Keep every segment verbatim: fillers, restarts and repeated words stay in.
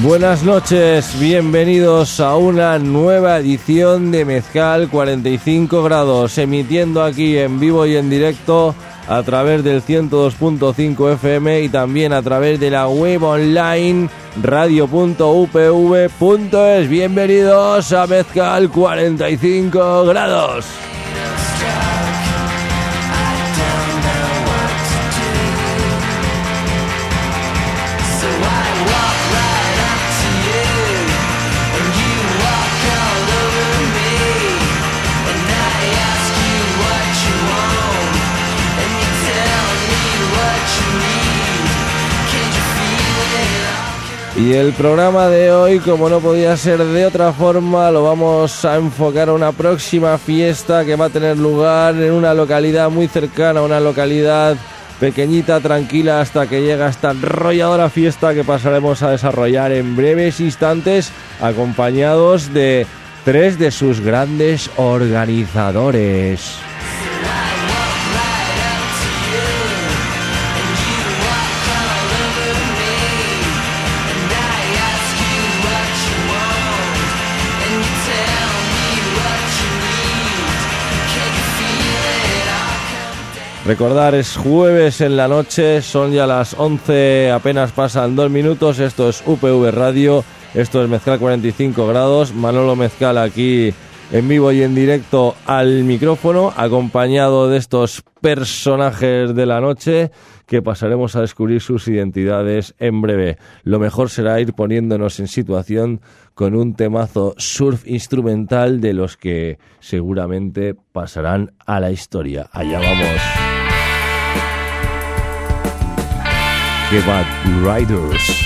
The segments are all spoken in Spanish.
Buenas noches, bienvenidos a una nueva edición de Mezcal cuarenta y cinco grados, emitiendo aquí en vivo y en directo a través del ciento dos punto cinco F M y también a través de la web online radio punto u p v punto es. Bienvenidos a Mezcal cuarenta y cinco grados. Y el programa de hoy, como no podía ser de otra forma, lo vamos a enfocar a una próxima fiesta que va a tener lugar en una localidad muy cercana, una localidad pequeñita, tranquila, hasta que llega esta arrolladora fiesta que pasaremos a desarrollar en breves instantes, acompañados de tres de sus grandes organizadores. Recordar, es jueves en la noche, son ya las once, apenas pasan dos minutos, esto es U P V Radio, esto es Mezcal cuarenta y cinco grados, Manolo Mezcal aquí en vivo y en directo al micrófono, acompañado de estos personajes de la noche que pasaremos a descubrir sus identidades en breve. Lo mejor será ir poniéndonos en situación con un temazo surf instrumental de los que seguramente pasarán a la historia. Allá vamos. Que Bad Riders.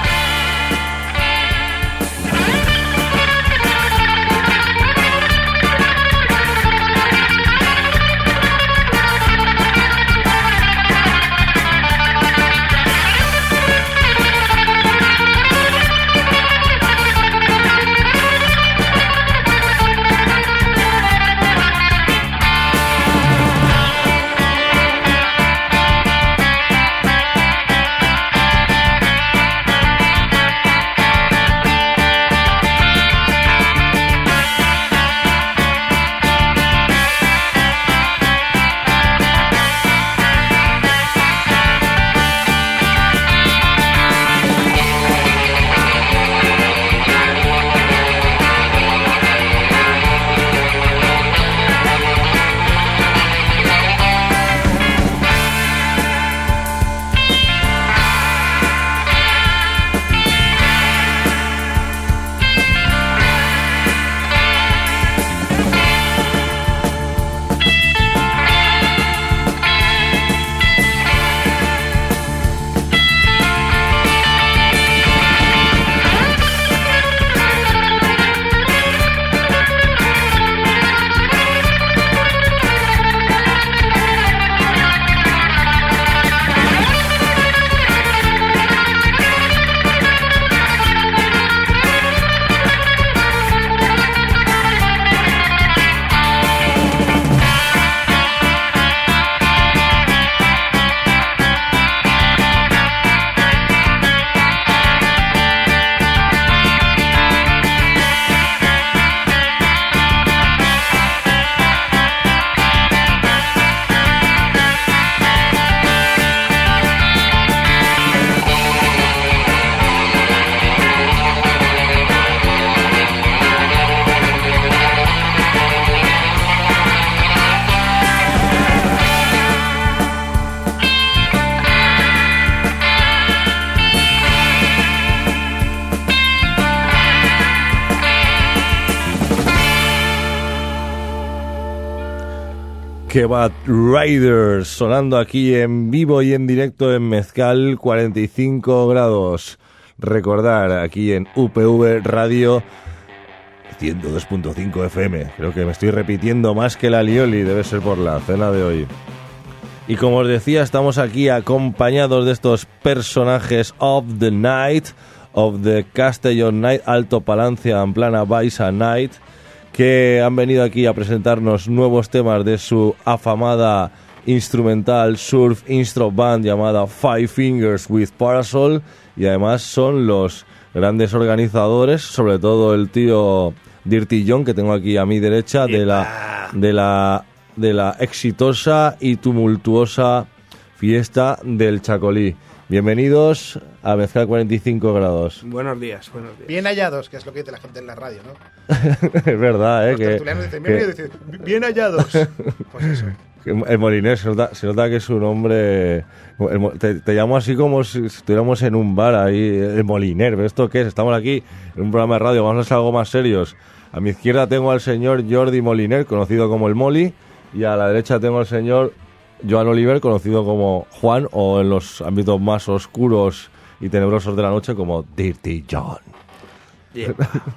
Que Bad Riders, sonando aquí en vivo y en directo en Mezcal cuarenta y cinco grados. Recordar, aquí en U P V Radio ciento dos punto cinco F M. Creo que me estoy repitiendo más que la lioli, debe ser por la cena de hoy. Y como os decía, estamos aquí acompañados de estos personajes of the night, of the Castellon Night, Alto Palancia, Amplana, Baixa Night, que han venido aquí a presentarnos nuevos temas de su afamada instrumental surf instro band llamada Five Fingers with Parasol, y además son los grandes organizadores, sobre todo el tío Dirty John, que tengo aquí a mi derecha, de la, de la, de la exitosa y tumultuosa fiesta del Chacolí. Bienvenidos a Mezcal cuarenta y cinco grados. Buenos días, buenos días. Bien hallados, que es lo que dice la gente en la radio, ¿no? Es verdad, ¿eh? Los que, tertulianos dicen, que, dicen, bien hallados. Pues eso. El Moliner se nota, se nota que es un hombre... El, te, te llamo así como si estuviéramos en un bar ahí, el Moliner. ¿Esto qué es? Estamos aquí en un programa de radio, vamos a hacer algo más serios. A mi izquierda tengo al señor Jordi Moliner, conocido como el Moli, y a la derecha tengo al señor Joan Oliver, conocido como Juan, o en los ámbitos más oscuros y tenebrosos de la noche como Dirty John. Yeah.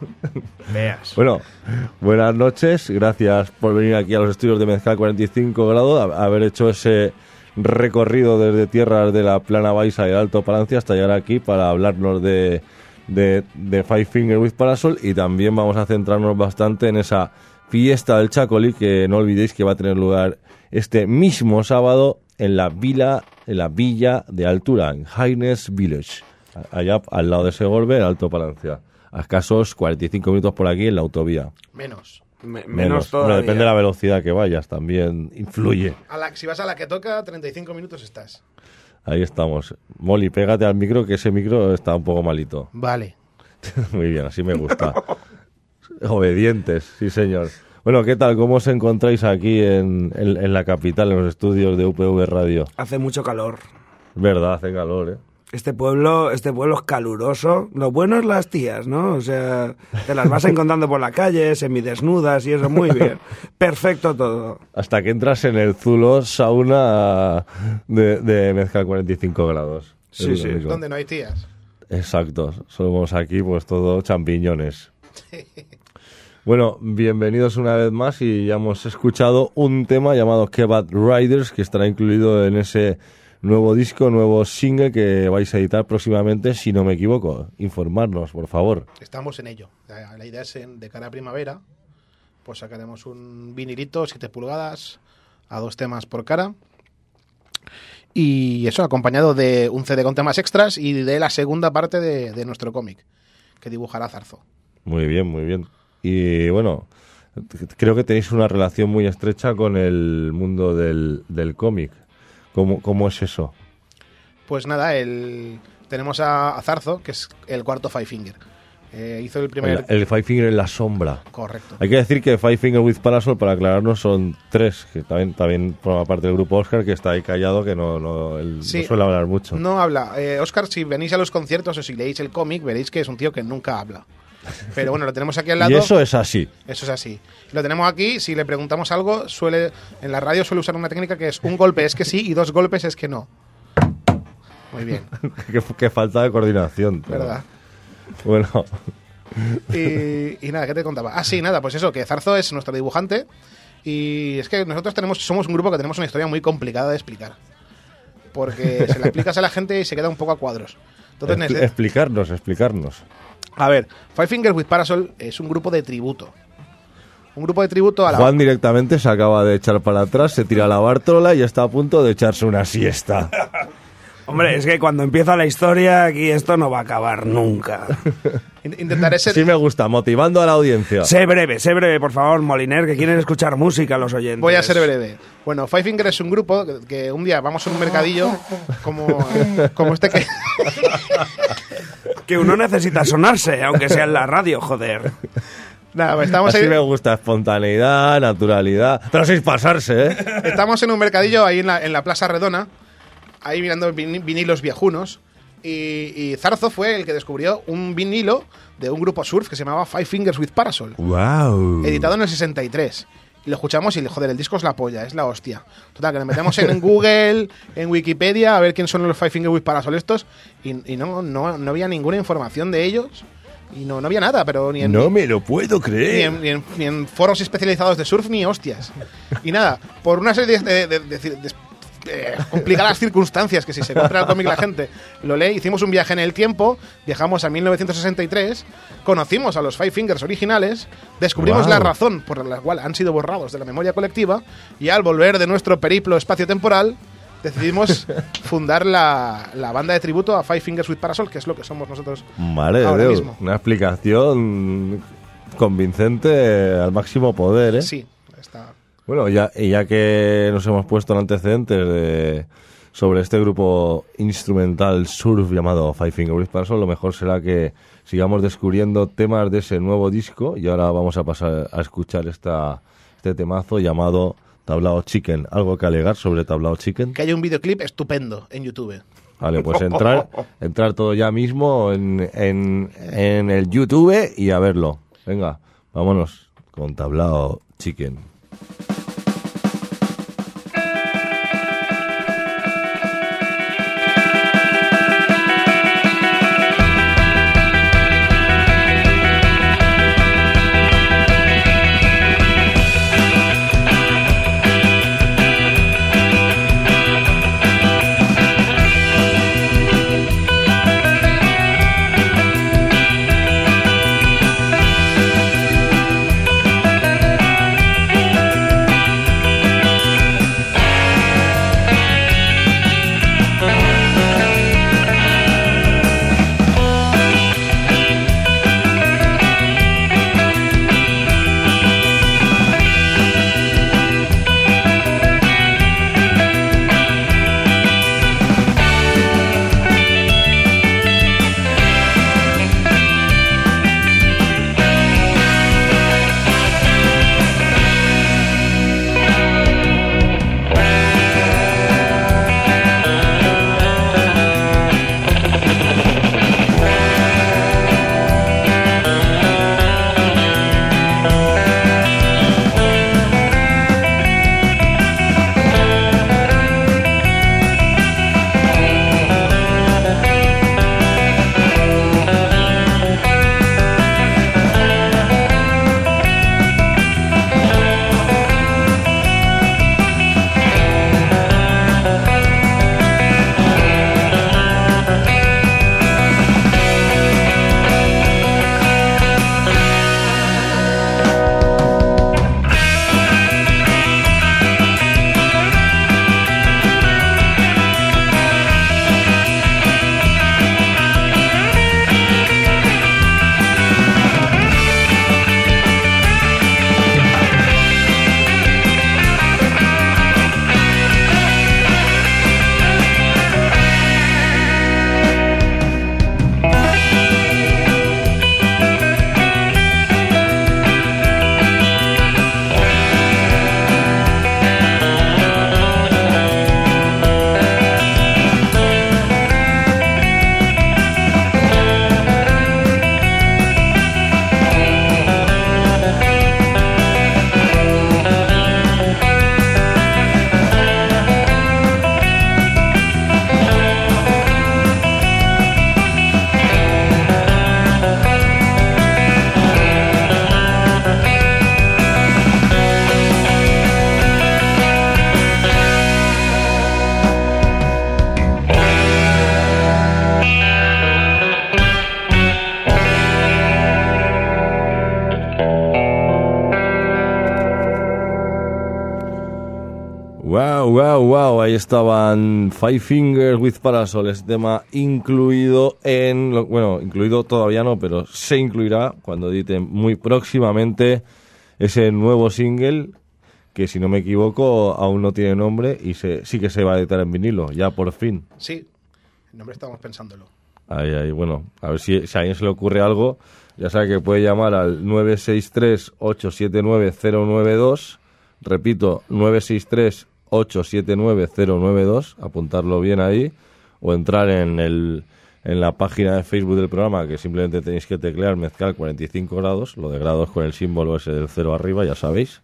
Veas. Bueno, buenas noches, gracias por venir aquí a los estudios de Mezcal cuarenta y cinco grados, a, a haber hecho ese recorrido desde tierras de la Plana Baixa y el Alto Palancia hasta llegar aquí para hablarnos de, de, de Five Finger with Parasol, y también vamos a centrarnos bastante en esa fiesta del Chacolí, que no olvidéis que va a tener lugar este mismo sábado en la vila, en la villa de Altura, en Haines Village, allá al lado de Segorbe, en Alto Palancia. A escasos cuarenta y cinco minutos por aquí en la autovía. Menos. Me, menos Menos. todavía. Bueno, depende de la velocidad que vayas, también influye. A la, si vas a la que toca, treinta y cinco minutos estás. Ahí estamos. Molly, pégate al micro, que ese micro está un poco malito. Vale. Muy bien, así me gusta. Obedientes, sí señor. Bueno, ¿qué tal? ¿Cómo os encontráis aquí en, en, en la capital, en los estudios de U P V Radio? Hace mucho calor. Verdad, hace calor, ¿eh? Este pueblo, este pueblo es caluroso. Lo bueno es las tías, ¿no? O sea, te las vas encontrando por la calle, semidesnudas y eso, muy bien. Perfecto todo. Hasta que entras en el Zulo sauna de, de Mezcal cuarenta y cinco grados. Sí, Es sí. lo único. Donde no hay tías. Exacto, somos aquí pues todo champiñones. Bueno, bienvenidos una vez más, y ya hemos escuchado un tema llamado Kebab Riders, que estará incluido en ese nuevo disco, nuevo single que vais a editar próximamente, si no me equivoco. Informarnos, por favor. Estamos en ello. La, la idea es en, de cara a primavera, pues sacaremos un vinilito, siete pulgadas, a dos temas por cara. Y eso, acompañado de un C D con temas extras y de la segunda parte de, de nuestro cómic, que dibujará Zarzo. Muy bien, muy bien. Y bueno, creo que tenéis una relación muy estrecha con el mundo del, del cómic. ¿Cómo, ¿Cómo es eso? Pues nada, el, tenemos a, a Zarzo, que es el cuarto Five Finger. Eh, hizo el primer... El, el Five Finger en la sombra. Correcto. Hay que decir que Five Finger with Parasol, para aclararnos, son tres, que también, también forma parte del grupo Oscar, que está ahí callado, que no, no, él Sí, no suele hablar mucho. No habla. Eh, Oscar, si venís a los conciertos o si leéis el cómic, veréis que es un tío que nunca habla. Pero bueno, lo tenemos aquí al lado. Y eso es así. Eso es así. Lo tenemos aquí, si le preguntamos algo, suele en la radio suele usar una técnica que es un golpe es que sí y dos golpes es que no. Muy bien. qué, qué falta de coordinación. ¿Verdad? Bueno. Y, y nada, ¿qué te contaba? Ah, sí, nada, pues eso, que Zarzo es nuestro dibujante. Y es que nosotros tenemos somos un grupo que tenemos una historia muy complicada de explicar. Porque se la explicas a la gente y se queda un poco a cuadros. Entonces, Expl- neces- explicarnos, explicarnos. A ver, Five Fingers with Parasol es un grupo de tributo. Un grupo de tributo a la... Juan directamente se acaba de echar para atrás, se tira la bártola y está a punto de echarse una siesta. Hombre, es que cuando empieza la historia, aquí esto no va a acabar nunca. In- Intentaré ser... Sí me gusta, motivando a la audiencia. Sé breve, sé breve, por favor, Moliner, que quieren escuchar música los oyentes. Voy a ser breve. Bueno, Five Finger es un grupo que, que un día vamos a un mercadillo como, como este que... Que uno necesita sonarse, aunque sea en la radio, joder. Nada, pues estamos, Así ahí- me gusta, espontaneidad, naturalidad, pero sin pasarse, ¿eh? estamos en un mercadillo ahí en la, en la Plaza Redona, ahí mirando vin- vinilos viejunos, y, y Zarzo fue el que descubrió un vinilo de un grupo surf que se llamaba Five Fingers with Parasol, Wow. editado en el sesenta y tres. Y lo escuchamos y, joder, el disco es la polla, es la hostia. Total, que nos metemos en Google, en Wikipedia, a ver quién son los Five Fingers with Parasol estos, y, y no, no, no había ninguna información de ellos, y no, no había nada, pero ni en, No me lo puedo ni, creer. en, ni, en, ni en foros especializados de surf, ni hostias. Y nada, por una serie de, de, de, de, de eh, complicadas circunstancias que si se compra el cómic la gente lo lee, hicimos un viaje en el tiempo, viajamos a mil novecientos sesenta y tres, conocimos a los Five Fingers originales, descubrimos Wow. la razón por la cual han sido borrados de la memoria colectiva, y al volver de nuestro periplo espacio-temporal decidimos fundar la, la banda de tributo a Five Fingers with Parasol, que es lo que somos nosotros Madre ahora de Dios, mismo. una explicación convincente al máximo poder, ¿eh? Sí, está... Bueno, ya, y ya que nos hemos puesto en antecedentes de, sobre este grupo instrumental surf llamado Five Fingers with Parasol, lo mejor será que sigamos descubriendo temas de ese nuevo disco y ahora vamos a pasar a escuchar esta, este temazo llamado Tablao Chicken. ¿Algo que alegar sobre Tablao Chicken? Que haya un videoclip estupendo en YouTube. Vale, pues entrar, entrar todo ya mismo en, en, en el YouTube y a verlo. Venga, vámonos con Tablao Chicken. Wow, wow, wow, ahí estaban Five Fingers with Parasol, este tema incluido en, lo- bueno, incluido todavía no, pero se incluirá cuando editen muy próximamente ese nuevo single que, si no me equivoco, aún no tiene nombre y se, sí que se va a editar en vinilo, ya por fin. Sí, el nombre estábamos pensándolo. Ahí, ahí, bueno, a ver si, si a alguien se le ocurre algo, ya sabe que puede llamar al nueve seis tres, ocho siete nueve, cero nueve dos, repito, nueve seis tres, ocho siete nueve, cero nueve dos, apuntarlo bien ahí, o entrar en el en la página de Facebook del programa, que simplemente tenéis que teclear Mezcal cuarenta y cinco grados, lo de grados con el símbolo ese del cero arriba, ya sabéis.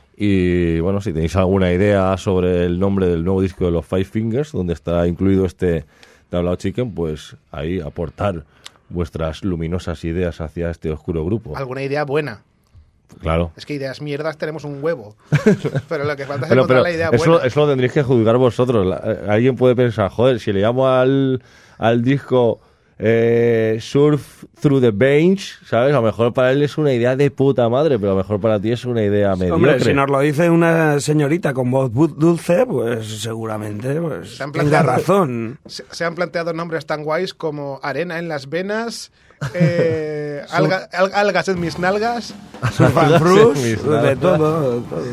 Y bueno, si tenéis alguna idea sobre el nombre del nuevo disco de los Five Fingers, donde está incluido este Tablao Chicken, pues ahí aportar vuestras luminosas ideas hacia este oscuro grupo. Alguna idea buena. Claro. Es que ideas mierdas tenemos un huevo. Pero lo que falta es Pero, encontrar pero la idea eso, buena. eso lo tendréis que juzgar vosotros. La- eh, alguien puede pensar, joder, si le llamo al, al disco eh, Surf Through the Veins, ¿sabes? A lo mejor para él es una idea de puta madre, pero a lo mejor para ti es una idea mediocre. Hombre, si nos lo dice una señorita con voz dulce, pues seguramente pues, Se han tenga planteado- razón. Se, se han planteado nombres tan guays como arena en las venas, eh, alga- al- algas en mis nalgas. Surf Bruce, Mis de nalgas. todo, de todo.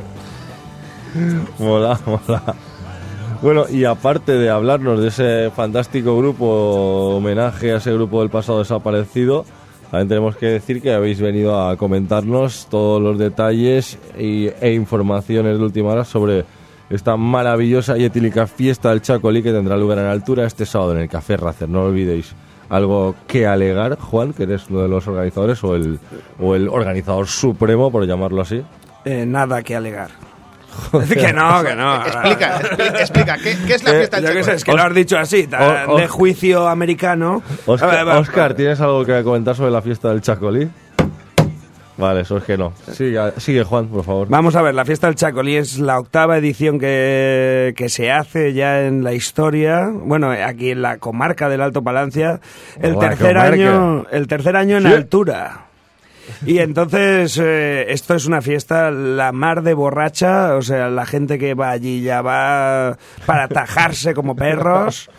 Mola, mola. Bueno, y aparte de hablarnos de ese fantástico grupo, homenaje a ese grupo del pasado desaparecido, también tenemos que decir que habéis venido a comentarnos todos los detalles y, e informaciones de última hora sobre esta maravillosa y etílica fiesta del Chacolí que tendrá lugar en altura este sábado en el Café Racer. No lo olvidéis. ¿Algo que alegar, Juan, que eres uno de los organizadores o el, o el organizador supremo, por llamarlo así? Eh, nada que alegar. que no, que no. Explica, expli- explica, ¿qué, qué es la Eh, fiesta del Yo qué sé, Chacolí? es que lo has dicho así, tan O- o- de juicio americano. Oscar, A ver, va- Oscar, ¿tienes algo que comentar sobre la fiesta del Chacolí? Vale, eso es que no. Sigue, sigue Juan, por favor. Vamos a ver, la fiesta del Chacolí es la octava edición que, que se hace ya en la historia, bueno, aquí en la comarca del Alto Palancia, el La tercer comarca. año, el tercer año en Sí. altura. Y entonces eh, esto es una fiesta la mar de borracha, o sea, la gente que va allí ya va para atajarse como perros.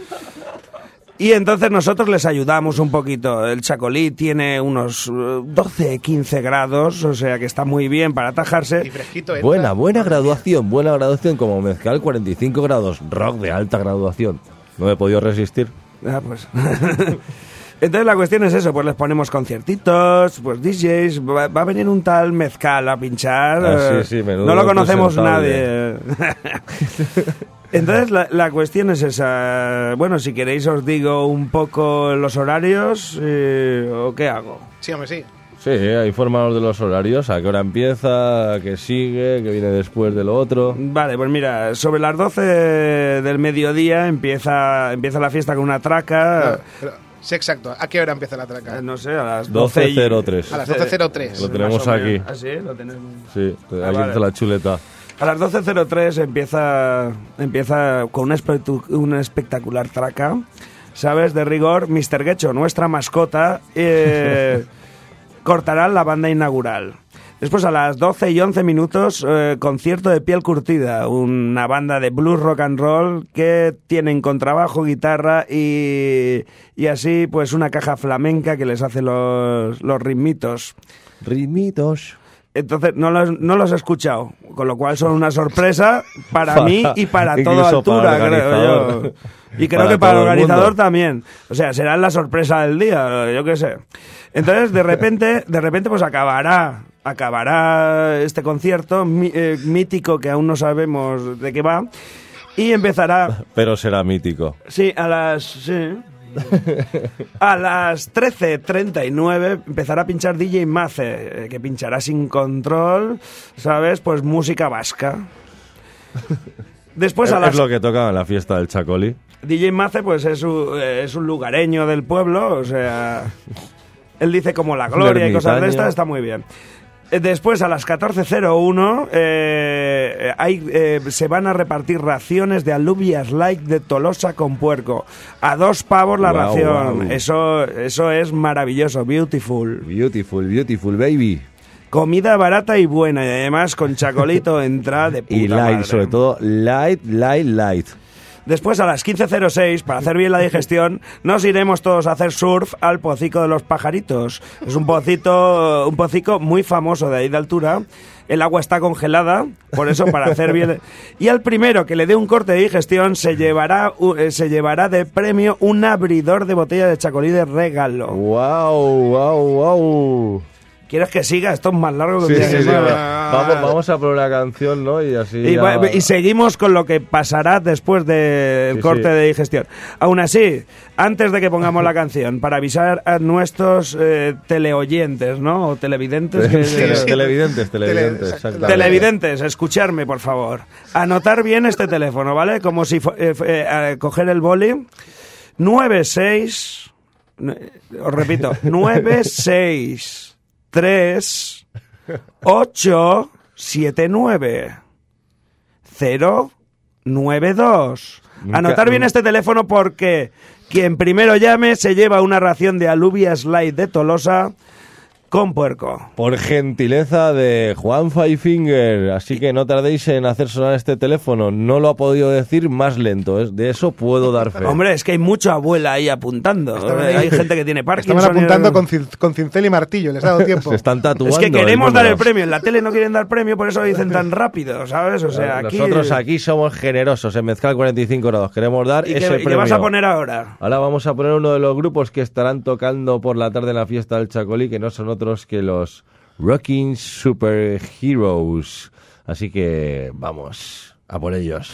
Y entonces nosotros les ayudamos un poquito. El Chacolí tiene unos eh, doce, quince grados, o sea que está muy bien para atajarse. Y fresquito entra. Buena, buena graduación, buena graduación como mezcal, cuarenta y cinco grados, rock de alta graduación. No me he podido resistir. Ah, pues. Entonces la cuestión es eso, pues les ponemos conciertitos, pues D Js, va, va a venir un tal Mezcal a pinchar. Ah, sí, eh, sí, menudo no lo conocemos presentable. nadie. Entonces la, la cuestión es esa. Bueno, si queréis os digo un poco los horarios eh, o qué hago. Sí, hombre, sí. Sí, infórmanos de los horarios, a qué hora empieza, a qué sigue, qué viene después de lo otro. Vale, pues mira, sobre las doce del mediodía empieza, empieza la fiesta con una traca. No, pero, sí, exacto. ¿A qué hora empieza la traca? eh, No sé, a las doce. doce y- cero tres. A las doce cero tres. Lo tenemos más o menos. aquí. ¿Ah, sí? Lo tenemos. Sí, Ah, aquí vale. está la chuleta. A las doce cero tres empieza, empieza con una, espectu- una espectacular traca, ¿sabes? De rigor, mister Gecho, nuestra mascota, eh, cortará la banda inaugural. Después a las doce y once minutos, eh, concierto de Piel Curtida, una banda de blues rock and roll que tienen contrabajo, guitarra y, y así pues una caja flamenca que les hace los, los ritmitos. Ritmitos. Entonces no los, no los he escuchado, con lo cual son una sorpresa para, Para- mí y para toda incluso para altura, el creo organizador. yo. Y creo Para que para el todo el organizador mundo. también. O sea, será la sorpresa del día, yo qué sé. Entonces, de repente, de repente pues acabará, acabará este concierto mi- eh, mítico que aún no sabemos de qué va y empezará, Pero será mítico. sí, a las sí. A las trece treinta y nueve empezará a pinchar D J Mace, eh, que pinchará sin control, ¿sabes? Pues música vasca. Después a es, las... es lo que toca en la fiesta del Chacolí. D J Mace pues es un, eh, es un lugareño del pueblo, o sea... Él dice como la gloria y cosas de ermitaño. estas, está muy bien. Eh, Después, a las catorce cero uno, eh, hay, eh, se van a repartir raciones de alubias light de Tolosa con puerco. A dos pavos la Guau, ración. guau. Eso, eso es maravilloso, beautiful. Beautiful, beautiful, baby. Comida barata y buena. Y además con chacolito entra de puta Y light, madre. sobre todo, light, light, light. Después, a las quince cero seis, para hacer bien la digestión, nos iremos todos a hacer surf al Pocico de los Pajaritos. Es un pocito, un pocico muy famoso de ahí de altura. El agua está congelada, por eso para hacer bien... Y al primero que le dé un corte de digestión se llevará, u- eh, se llevará de premio un abridor de botella de chacolí de regalo. Wow, wow, wow. ¿Quieres que siga? Esto es más largo que Sí, un día sí, que sí, muere. va- vamos, vamos a por una canción, ¿no? Y así. Y, ya- va- y seguimos con lo que pasará después del Sí, corte sí. de digestión. Aún así, antes de que pongamos la canción, para avisar a nuestros eh, teleoyentes, ¿no? O televidentes. que- Tele- sí. televidentes, televidentes, Tele- exactamente. Televidentes, escucharme, por favor. Anotar bien este teléfono, ¿vale? Como si fu- eh, fu- eh, eh, coger el boli. nueve seis... Os repito, nueve seis tres ocho siete nueve cero nueve dos. Anotar bien este teléfono porque quien primero llame se lleva una ración de alubia slide de Tolosa con puerco. Por gentileza de Juan Five Finger, así que no tardéis en hacer sonar este teléfono. No lo ha podido decir más lento, ¿eh? De eso puedo dar fe. Hombre, es que hay mucha abuela ahí apuntando. Ahí. Hay gente que tiene Parkinson. Estaban apuntando y... con, cin con cincel y martillo, les ha dado tiempo. Se están tatuando. Es que queremos el dar el premio. En la tele no quieren dar premio, por eso lo dicen tan rápido, ¿sabes? O sea, aquí... Nosotros aquí somos generosos. En Mezcal cuarenta y cinco grados queremos dar ¿Y ese qué, premio. ¿Y qué vas a poner ahora? Ahora vamos a poner uno de los grupos que estarán tocando por la tarde en la fiesta del Chacolí, que no son otros que los Rocking Super Heroes. Así que vamos a por ellos.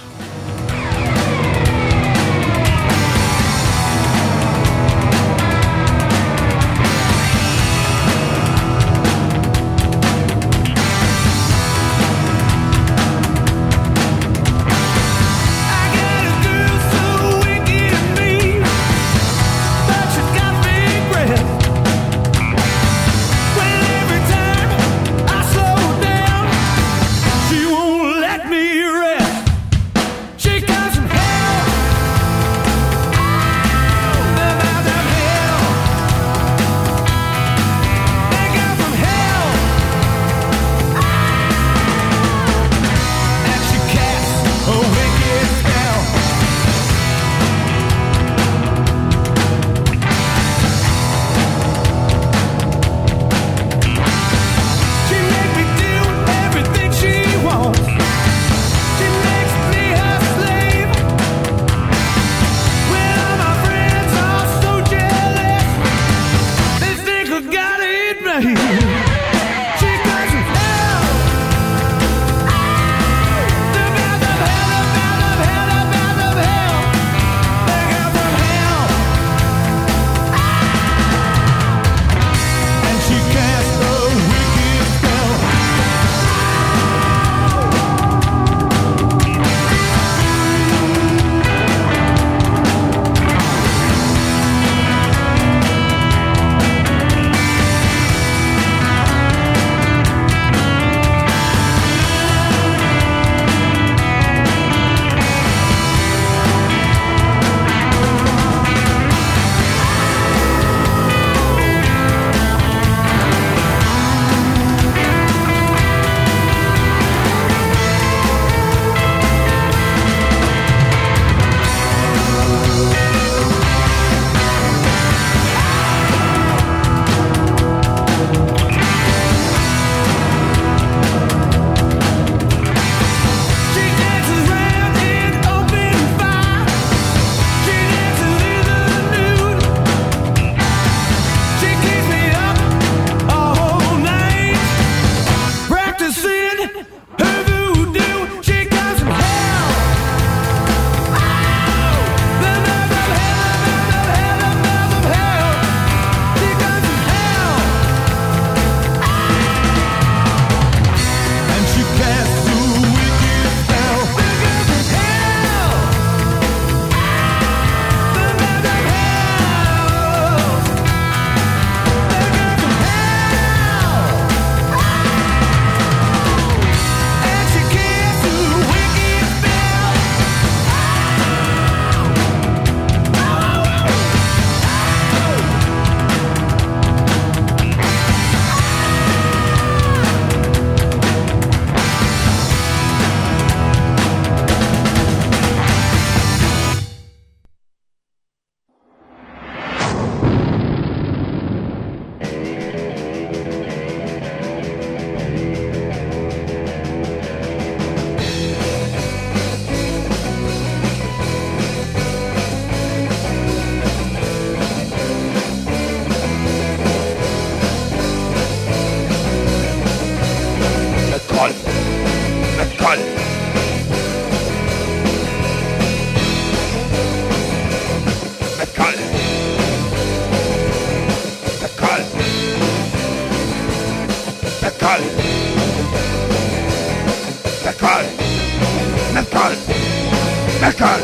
Mezcal.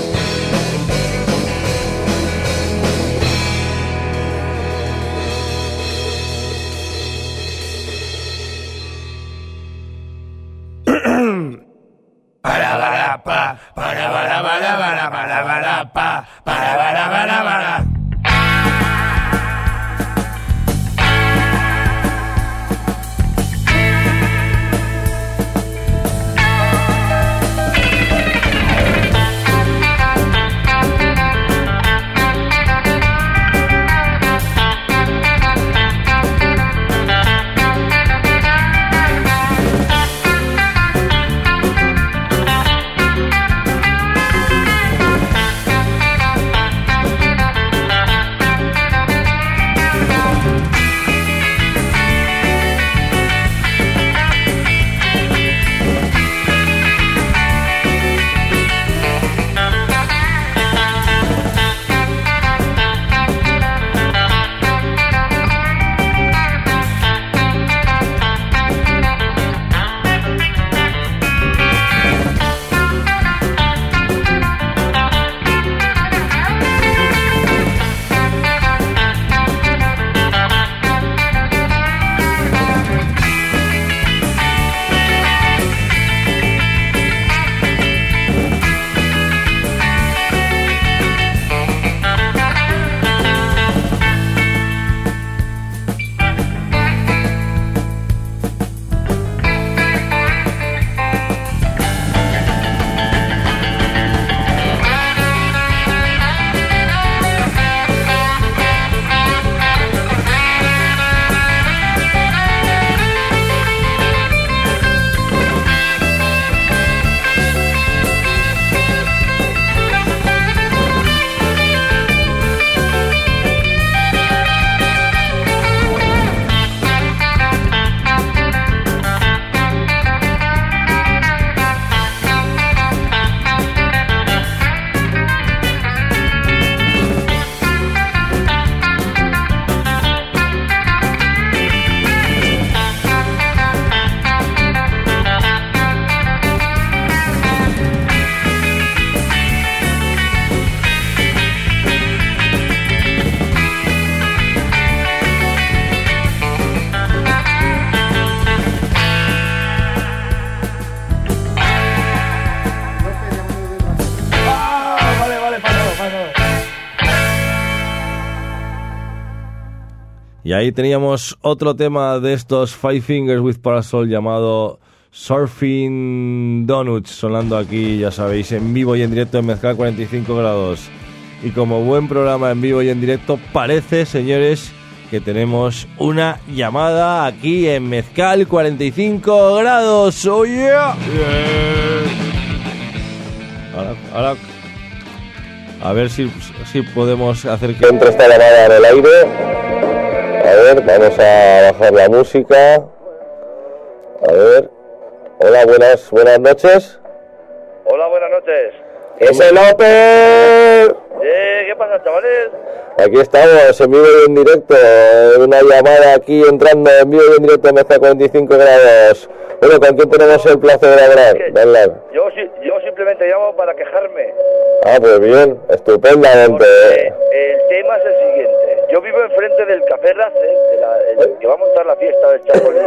Para, para, pa, pa. para para para para para para pa, para para para para. Y ahí teníamos otro tema de estos Five Fingers with Parasol llamado Surfing Donuts, sonando aquí, ya sabéis, en vivo y en directo en Mezcal cuarenta y cinco grados. Y como buen programa en vivo y en directo, parece, señores, que tenemos una llamada aquí en Mezcal cuarenta y cinco grados. ¡Oh, yeah! Yeah. Ahora, ahora, a ver si, si podemos hacer que entre esta llamada en el aire. A ver, vamos a bajar la música. A ver. Hola, buenas, buenas noches. Hola, buenas noches. ¡Ese López! Eh, ¿Qué pasa, chavales? Aquí estamos, en vivo y en directo. Una llamada aquí entrando en vivo y en directo en Mezcal cuarenta y cinco grados. Bueno, ¿con quién tenemos el placer de hablar? Es que de hablar? Yo, yo simplemente llamo para quejarme. Ah, pues bien, estupendamente. Porque el tema es el siguiente. Yo vivo enfrente del Café Racer, de la, el, que va a montar la fiesta del Chacolín.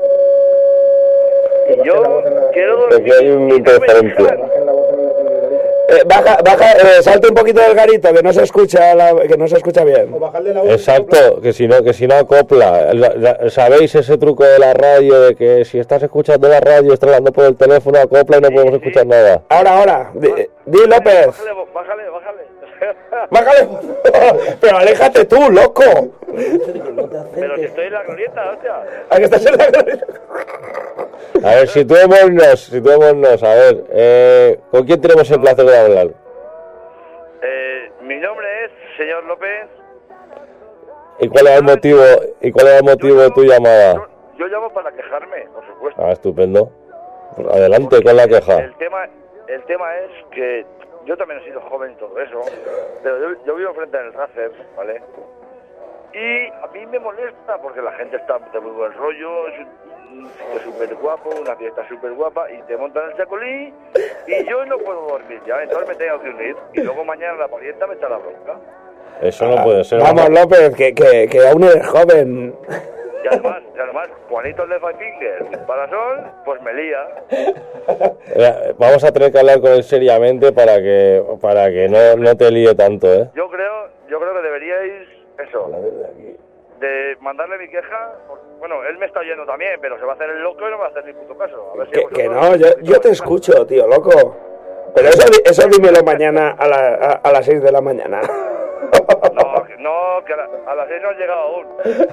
Y yo quiero dormir. Aquí hay un y no me interferencia. dejan. Eh, baja, baja, eh, salte un poquito del garito, que no se escucha, la, que no se escucha bien. Exacto, que si no, que si no acopla. La- la- ¿Sabéis ese truco de la radio de que si estás escuchando la radio, estás hablando por el teléfono, acopla y no Sí, podemos sí. escuchar nada? Ahora, ahora, di, di López. Bájale, bájale, bájale. Bájale. Pero aléjate tú, loco. Pero si estoy en la glorieta, hostia. ¿A que estás en la garita? A ver, situémonos, situémonos, a ver, eh, ¿con quién tenemos el placer de hablar? Eh, mi nombre es señor López. ¿Y cuál es el motivo, y cuál es el motivo de tu llamada? Yo, yo llamo para quejarme, por supuesto. Ah, estupendo. Pues adelante Porque con la queja. El tema, el tema es que yo también he sido joven y todo eso, pero yo, yo vivo frente al Racer, ¿vale? Y a mí me molesta porque la gente está de muy buen rollo, es un sitio súper guapo, una fiesta súper guapa, y te montan el chacolí y yo no puedo dormir ya, entonces me tengo que unir y luego mañana la parienta me echa la bronca. Eso no puede ser. Vamos, ¿no? López, que, que, que aún eres joven. Y además, y además, Juanito de Five Fingers para Sol, pues me lía. Eh, Vamos a tener que hablar con él seriamente para que para que no, no te líe tanto, ¿eh? Yo creo, yo creo que deberíais, eso, de mandarle mi queja. Bueno, él me está oyendo también, pero se va a hacer el loco y no me va a hacer ni puto caso. A ver si Que, vosotros- que no, yo, yo te escucho, tío, loco. Pero eso, di- eso dímelo mañana a, la, a, a las seis de la mañana. No, que- no, que a, la- a las seis no han llegado aún.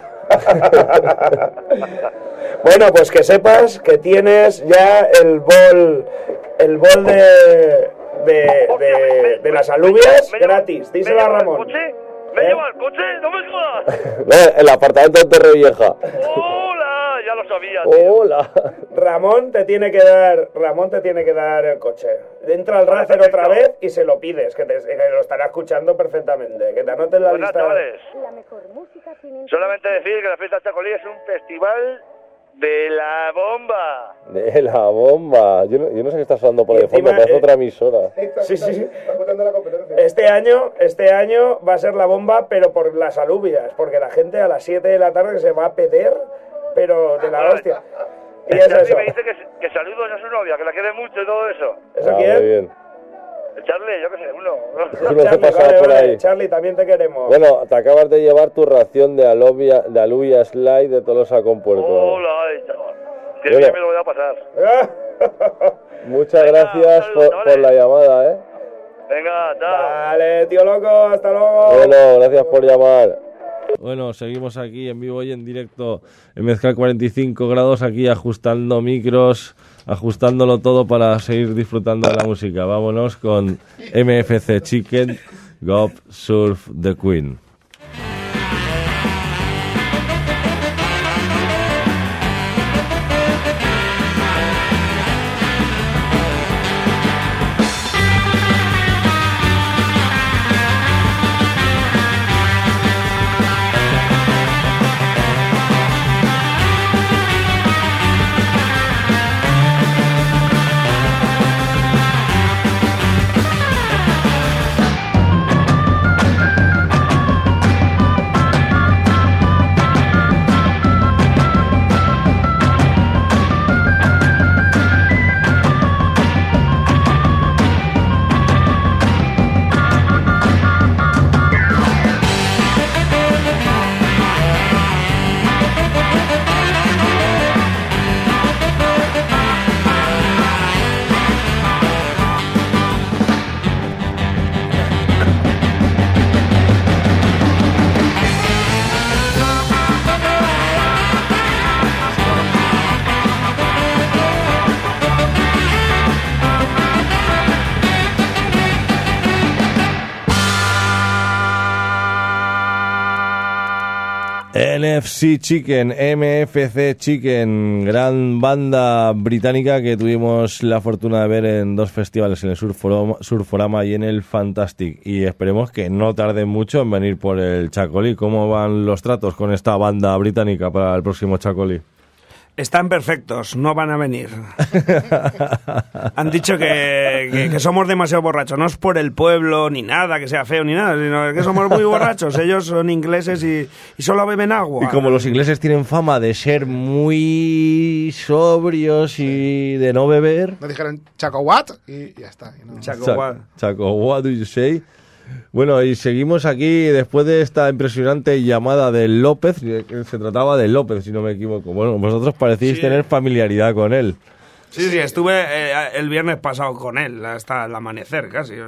Bueno, pues que sepas que tienes ya el bol, el bol de, de, Hostia, de, me- de me- las me alubias lleva- me lleva- gratis. ¿Me Díselo a lleva el Ramón. coche? ¿Me ¿Eh? lleva el coche? ¡No me jodas! No, el apartamento de Torrevieja. ¡Hola! Ya lo sabía, tío. Hola. Ramón te tiene que dar, Ramón te tiene que dar el coche. Entra al Racer otra vez y se lo pides, que, te, que lo estará escuchando perfectamente. Que te anotes la Pues nada, lista. chavales, La mejor música sin solamente decir que la fiesta Chacolí es un festival de la bomba. De la bomba. Yo no, yo no sé qué está sonando por Y el fondo, encima, parece eh, otra emisora. Sí, sí, sí. Este año, este año va a ser la bomba, pero por las alubias, porque la gente a las siete de la tarde se va a pedir, pero de la Bueno, hostia. Y El es Charlie eso. me dice que, que saludos a su novia, que la quiere mucho y todo eso. ¿Eso Ah, quién? muy bien. El Charlie, yo qué sé, uno. Uno se Charlie, pasaba vale, por vale, ahí. Charlie, también te queremos. Bueno, te acabas de llevar tu ración de alubia, de alubia slide de Tolosa con Puerto. Hola, ay, chaval. Qué Bueno. bien me lo voy a pasar. Muchas Venga, gracias un por, saludo, por vale. la llamada, ¿eh? Venga, chao. Vale, tío loco, hasta luego. Bueno, gracias por llamar. Bueno, seguimos aquí en vivo y en directo en Mezcal cuarenta y cinco grados, aquí ajustando micros, ajustándolo todo para seguir disfrutando de la música. Vámonos con M F C Chicken, Gob Surf the Queen. N F C Chicken, M F C Chicken, gran banda británica que tuvimos la fortuna de ver en dos festivales, en el Surforama, Surforama y en el Fantastic. Y esperemos que no tarden mucho en venir por el Chacolí. ¿Cómo van los tratos con esta banda británica para el próximo Chacolí? Están perfectos, no van a venir. Han dicho que, que, que somos demasiado borrachos. No es por el pueblo ni nada, que sea feo ni nada, sino que somos muy borrachos. Ellos son ingleses y, y solo beben agua. Y como los ingleses tienen fama de ser muy sobrios y de no beber... Nos dijeron Chaco what y ya está. y no- Chaco, Cha- what? Chaco, what do you say? Bueno, y seguimos aquí después de esta impresionante llamada de López, que se trataba de López, si no me equivoco. Bueno, vosotros parecéis Sí. tener familiaridad con él. Sí, sí, estuve eh, el viernes pasado con él, hasta el amanecer casi. O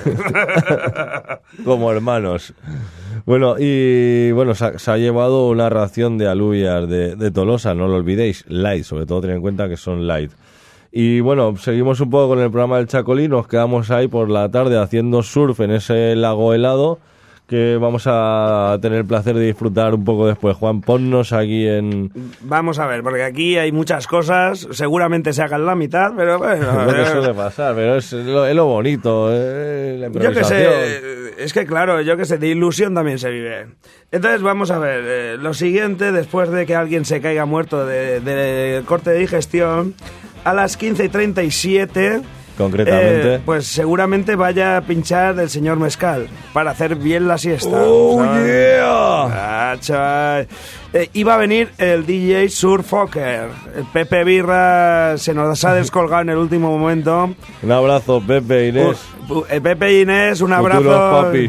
sea que... Como hermanos. Bueno, y bueno, se ha, se ha llevado una ración de alubias de, de Tolosa, no lo olvidéis, light, sobre todo tened en cuenta que son light. Y bueno, seguimos un poco con el programa del Chacolí, nos quedamos ahí por la tarde haciendo surf en ese lago helado que vamos a tener el placer de disfrutar un poco después. Juan, ponnos aquí en... Vamos a ver, porque aquí hay muchas cosas, seguramente se hagan la mitad, pero bueno... lo que suele pasar, pero es lo, es lo bonito, eh, la Yo que improvisación. sé, es que claro, yo que sé, de ilusión también se vive. Entonces vamos a ver, eh, lo siguiente, después de que alguien se caiga muerto de, de corte de digestión, a las quince y treinta y siete concretamente. Eh, pues seguramente vaya a pinchar el señor Mezcal para hacer bien la siesta. ¡Oh, ¿sabes? yeah! Ah, chaval. Eh, iba a venir el D J Surfoker. El Pepe Birra se nos ha descolgado en el último momento. Un abrazo, Pepe, Inés. Uh, uh, eh, Pepe y Inés, un Futuros abrazo. papis.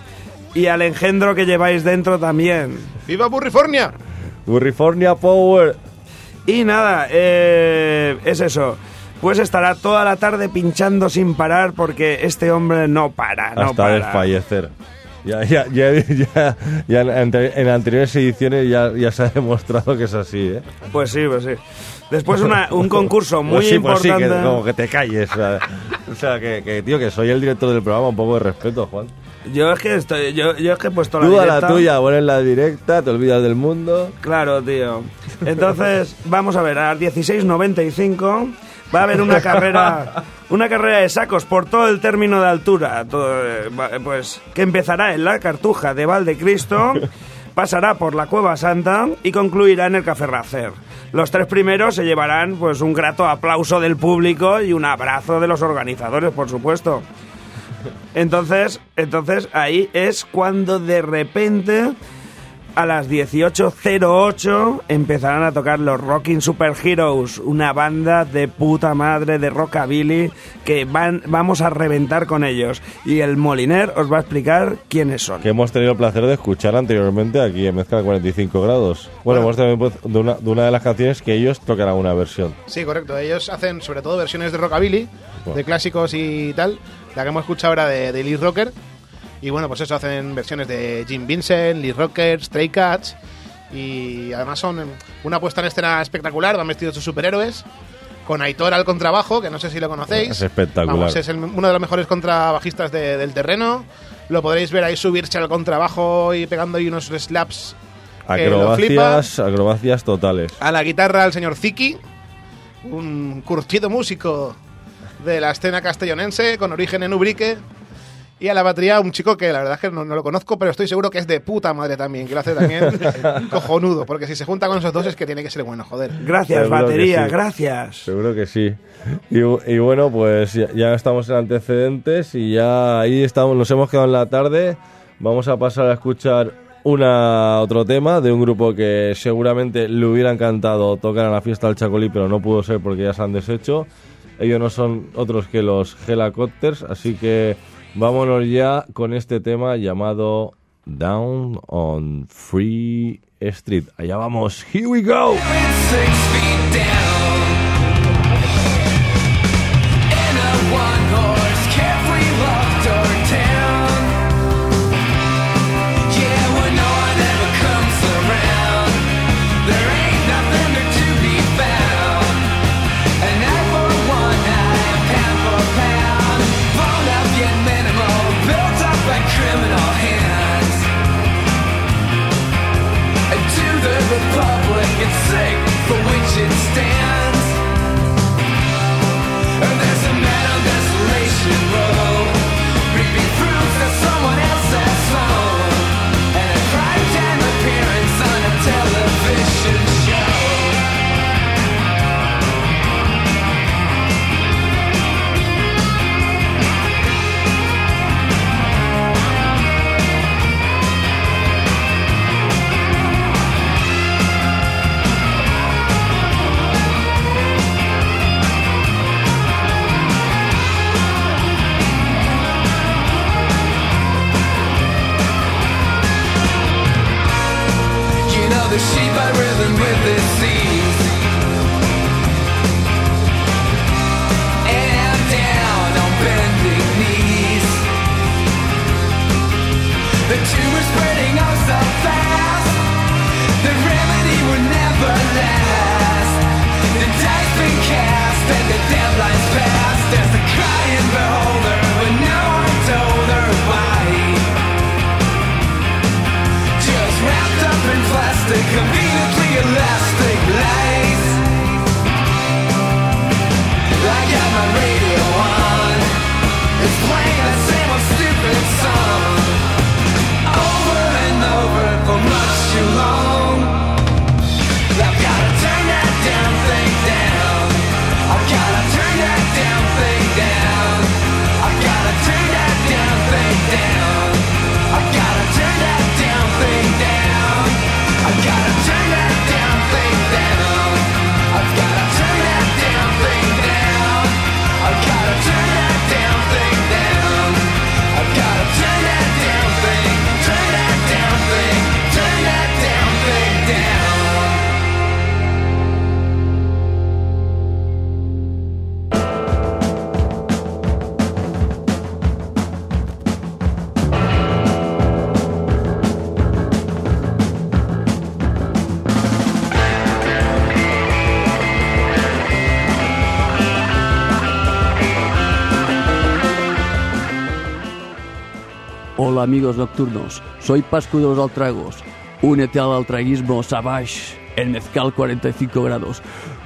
Y al engendro que lleváis dentro también. ¡Viva Burrifornia! Burrifornia Power. Y nada, eh, es eso. Pues estará toda la tarde pinchando sin parar porque este hombre no para, no Hasta para. desfallecer. Ya, ya, ya, ya, ya en, ante- en anteriores ediciones ya, ya se ha demostrado que es así, ¿eh? Pues sí, pues sí. Después una, un concurso muy Pues sí, pues sí, importante. que, como que te calles. O sea, o sea, que, que, tío, que soy el director del programa, un poco de respeto, Juan. Yo es que estoy, yo, yo es que he puesto la Tú a directa. la tuya, pones la directa, te olvidas del mundo. Claro, tío. Entonces, vamos a ver, a las dieciséis noventa y cinco va a haber una carrera, una carrera de sacos por todo el término de altura, todo, eh, va- pues que empezará en la Cartuja de Valdecristo, pasará por la Cueva Santa y concluirá en el Café Racer. Los tres primeros se llevarán pues un grato aplauso del público y un abrazo de los organizadores, por supuesto. Entonces, entonces ahí es cuando de repente a las dieciocho cero ocho empezarán a tocar los Rockin' Super Heroes, una banda de puta madre de rockabilly que van, vamos a reventar con ellos. Y el Moliner os va a explicar quiénes son. Que hemos tenido el placer de escuchar anteriormente aquí en Mezcal cuarenta y cinco grados. Bueno, Bueno. hemos tenido pues, de una, de una de las canciones que ellos tocarán una versión. Sí, correcto. Ellos hacen sobre todo versiones de rockabilly, Bueno. de clásicos y tal. La que hemos escuchado ahora de, de Lee Rocker. Y bueno, pues eso, hacen versiones de Jim Vincent, Lee Rocker, Stray Cats. Y además son una puesta en escena espectacular. Van vestidos de superhéroes. Con Aitor al contrabajo, que no sé si lo conocéis. Es espectacular. Vamos, es el- uno de los mejores contrabajistas de- del terreno. Lo podréis ver ahí subirse al contrabajo y pegando ahí unos slaps. que lo flipa. Acrobacias, acrobacias totales. A la guitarra el señor Ziki, un curtido músico de la escena castellonense con origen en Ubrique. Y a la batería un chico que la verdad es que no, no lo conozco, pero estoy seguro que es de puta madre también, que lo hace también cojonudo, porque si se junta con esos dos es que tiene que ser bueno, joder. Gracias, Seguro que batería, sí. gracias. Seguro que sí. Y, y bueno, pues ya, ya estamos en antecedentes y ya ahí estamos, nos hemos quedado en la tarde. Vamos a pasar a escuchar una otro tema de un grupo que seguramente le hubiera encantado tocar en la fiesta del Chacolí, pero no pudo ser porque ya se han deshecho. Ellos no son otros que los Helicopters, así que vámonos ya con este tema llamado Down on Free Street. Allá vamos, here we go. Six feet down in a one-horse carefree locked-door town. Yeah, when no one ever comes around, there ain't nothing there to be found. An eye for one eye, pound for pound, blown up yet minimal, built up by criminal hands. And to the republic it's sake for which it stands. And there's a man on Desolation Road, reaping fruits that someone else has sown, and a crime time appearance on a television show. You know the sheep are riven with their seams, and down on bending knees. The tumor spreading oh so fast, the remedy will never last. The dice been cast and the deadline's passed. There's a crying beholder, but no one told her why. Just wrapped up in plastic, conveniently elastic lace. I got my radio on, it's playing the same old stupid song, over and over for much too long. I've gotta turn that damn thing down. I've gotta turn that damn thing Hola amigos nocturnos, soy Pascu de los Altragos. Únete al altraguismo Savage en Mezcal cuarenta y cinco grados.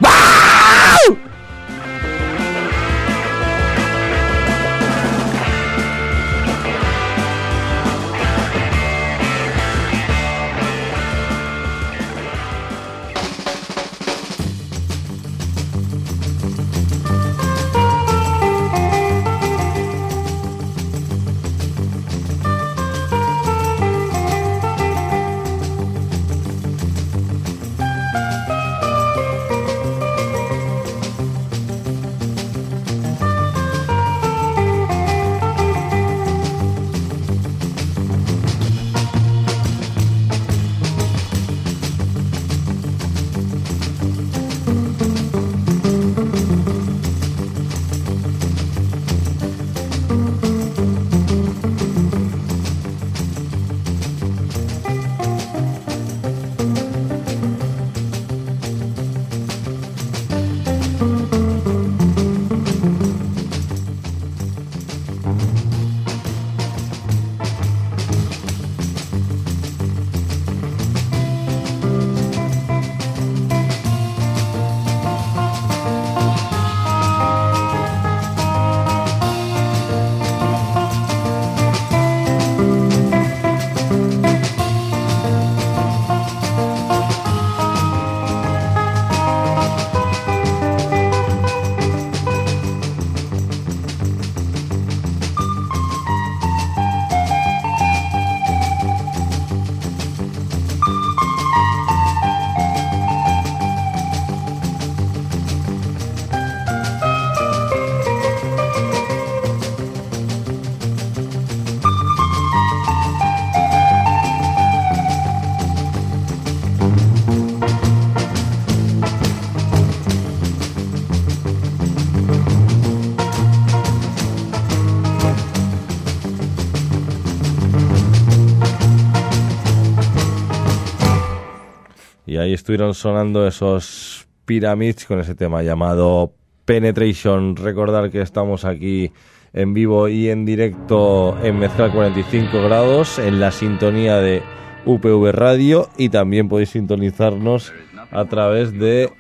Y ahí estuvieron sonando esos Pyramids con ese tema llamado Penetration. Recordar que estamos aquí en vivo y en directo en Mezcal cuarenta y cinco grados en la sintonía de U P V Radio, y también podéis sintonizarnos a través de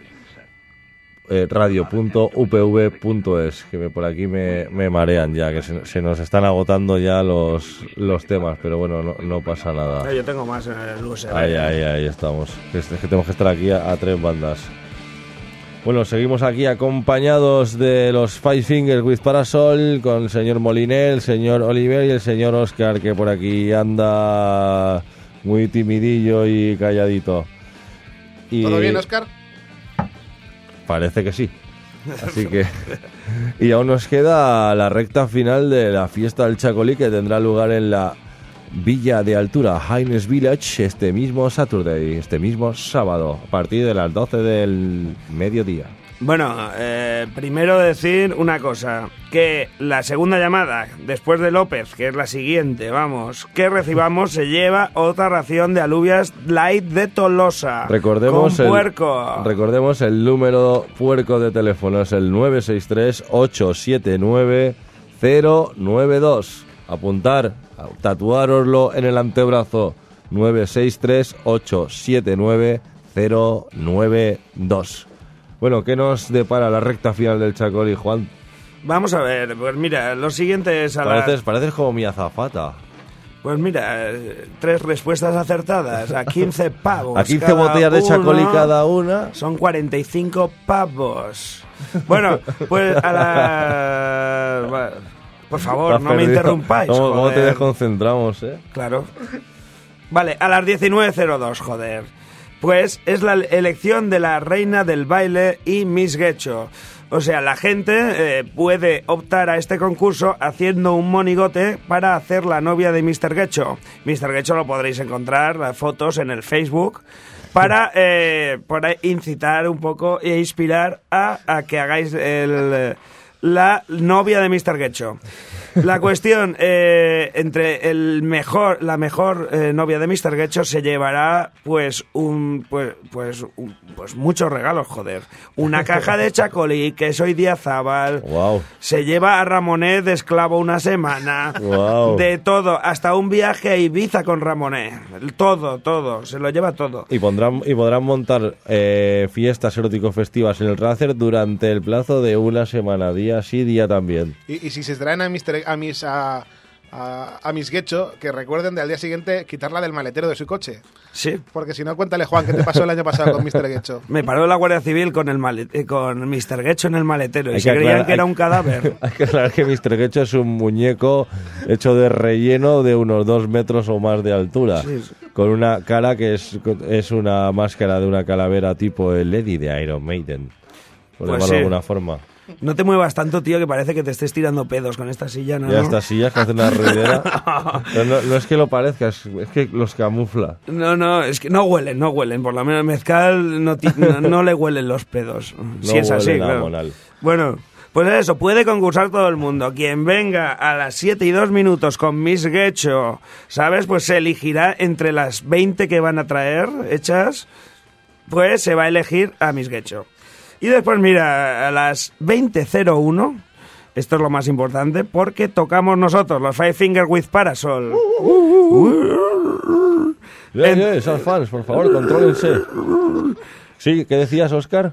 eh, radio punto u p v punto es, que me, por aquí me, me marean ya, que se, se nos están agotando ya los, los temas, pero bueno, no, no pasa nada. Eh, yo tengo más en el U S B. Ahí, ahí, ahí estamos. Es, es que tenemos que estar aquí a, a tres bandas. Bueno, seguimos aquí acompañados de los Five Fingers with Parasol, con el señor Moliné, el señor Oliver y el señor Oscar, que por aquí anda muy timidillo y calladito. Y ¿Todo bien, Oscar? parece que sí. Así que... Y aún nos queda la recta final de la fiesta del Chacolí, que tendrá lugar en la Villa de Altura, Haines Village, este mismo Saturday, este mismo sábado, a partir de las doce del mediodía. Bueno, eh, primero decir una cosa, que la segunda llamada, después de López, que es la siguiente, vamos, que recibamos, se lleva otra ración de alubias light de Tolosa. Recordemos con el, puerco. recordemos el número puerco de teléfono, es el nueve seis tres, ocho siete nueve, cero nueve dos. Apuntar, tatuároslo en el antebrazo, nueve seis tres, ocho siete nueve, cero nueve dos. Bueno, ¿qué nos depara la recta final del Chacolí, Juan? Vamos a ver, pues mira, lo siguiente es a la... Pareces, pareces como mi azafata. Pues mira, eh, tres respuestas acertadas, a quince pavos. A quince cada botellas de Chacolí uno, cada una. Son cuarenta y cinco pavos. Bueno, pues a la... va, por favor, Estás no me perdido. interrumpáis, ¿Cómo, cómo te joder. desconcentramos, eh? Claro. Vale, a las diecinueve cero dos, joder. Pues es la elección de la reina del baile y Miss Guecho. O sea, la gente eh, puede optar a este concurso haciendo un monigote para hacer la novia de míster Guecho. míster Guecho lo podréis encontrar, las fotos en el Facebook, para, eh, para incitar un poco e inspirar a, a que hagáis el, la novia de míster Guecho. La cuestión, eh, entre el mejor, la mejor eh, novia de mister Getcho se llevará, pues, un, pues, pues, un, pues muchos regalos, joder. Una caja de chacolí, queso idiazábal. Wow. Se lleva a Ramonet de esclavo una semana. Wow. De todo, hasta un viaje a Ibiza con Ramonet. Todo, todo, se lo lleva todo. Y, pondrán, y podrán montar eh, fiestas erótico-festivas en el Racer durante el plazo de una semana, día sí, día también. Y, y si se traen a, mister, a mis a, a, a Miss Getcho, que recuerden de al día siguiente quitarla del maletero de su coche. Sí. Porque si no, cuéntale, Juan, ¿qué te pasó el año pasado con mister Getcho? Me paró la Guardia Civil con el malet- eh, con mister Getcho en el maletero y Hay se que creían aclarar- que era hay- un cadáver. Hay que aclarar que mister Getcho es un muñeco hecho de relleno de unos dos metros o más de altura, Sí, sí. con una cara que es, es una máscara de una calavera tipo el Eddie de Iron Maiden, por Pues llamarlo sí. de alguna forma. No te muevas tanto, tío, que parece que te estés tirando pedos con esta silla, ¿no? Ya estas sillas que hacen una ruidera. Pero no, no es que lo parezca, es, es que los camufla. No, no, es que no huelen, no huelen. Por lo menos mezcal no, ti- no, no le huelen los pedos. Si es así, huelen a claro. monal. Bueno, pues eso, puede concursar todo el mundo. Quien venga a las siete y dos minutos con Miss Getcho, ¿sabes? Pues se elegirá entre las veinte que van a traer hechas, pues se va a elegir a Miss Getcho. Y después, mira, a las veinte cero uno, esto es lo más importante, porque tocamos nosotros, los Five Finger with Parasol. Ya, En- ya, esos fans, por favor, contrólense. Sí, ¿qué decías, Óscar?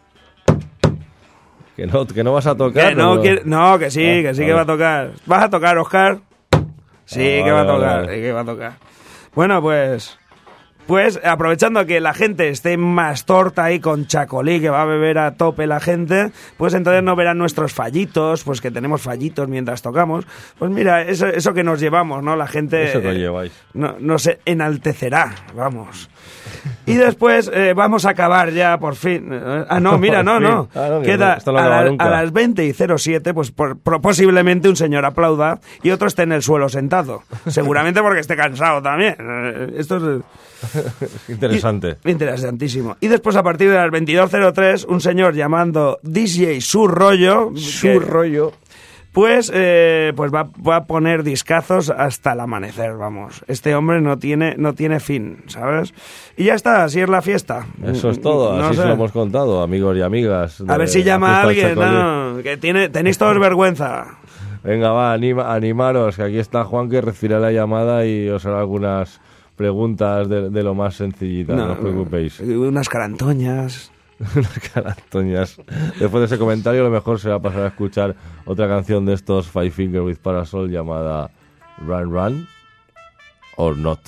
Que no, que no vas a tocar. Que no, pero- quiere- no, que sí, Ah, que sí vale. que va a tocar. ¿Vas a tocar, Oscar? Sí, Ah, que va a vale, tocar, vale. sí que va a tocar. Bueno, pues... Pues aprovechando que la gente esté más torta ahí con chacolí, que va a beber a tope la gente, pues entonces no verán nuestros fallitos, pues que tenemos fallitos mientras tocamos. Pues mira, eso, eso que nos llevamos, ¿no? La gente... Eso que eh, lleváis. no, no se enaltecerá, vamos. Y después eh, vamos a acabar ya, por fin. Eh, Ah, no, mira, no, no. Ah, no, que Queda esto no a, acaba la- nunca. a las veinte y cero siete, pues por- por- posiblemente un señor aplauda y otro esté en el suelo sentado. Seguramente porque esté cansado también. Eh, Esto es... Interesante. Y- interesantísimo. Y después, a partir de las veintidós cero tres, un señor llamando D J Su Rollo, Su que- rollo. pues, eh, pues va, va a poner discazos hasta el amanecer, vamos. Este hombre no tiene, no tiene fin, ¿sabes? Y ya está, así es la fiesta. Eso es todo, No así sé. se lo hemos contado, amigos y amigas. A de ver si llama la a fiesta alguien, del Chacolí. ¿no? Que tiene, tenéis todos vergüenza. Venga, va, anima, animaros, que aquí está Juan que recibirá la llamada y os hará algunas preguntas de, de lo más sencillitas, no, os preocupéis. Unas carantoñas. Unas carantoñas. Después de ese comentario, lo mejor será pasar a escuchar otra canción de estos Five Finger with Parasol llamada Run Run or Not.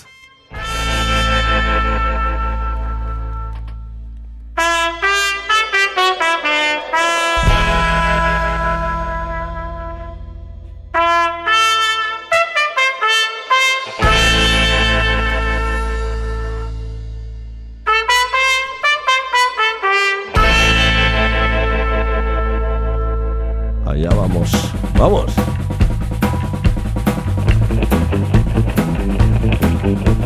Allá vamos. ¡Vamos!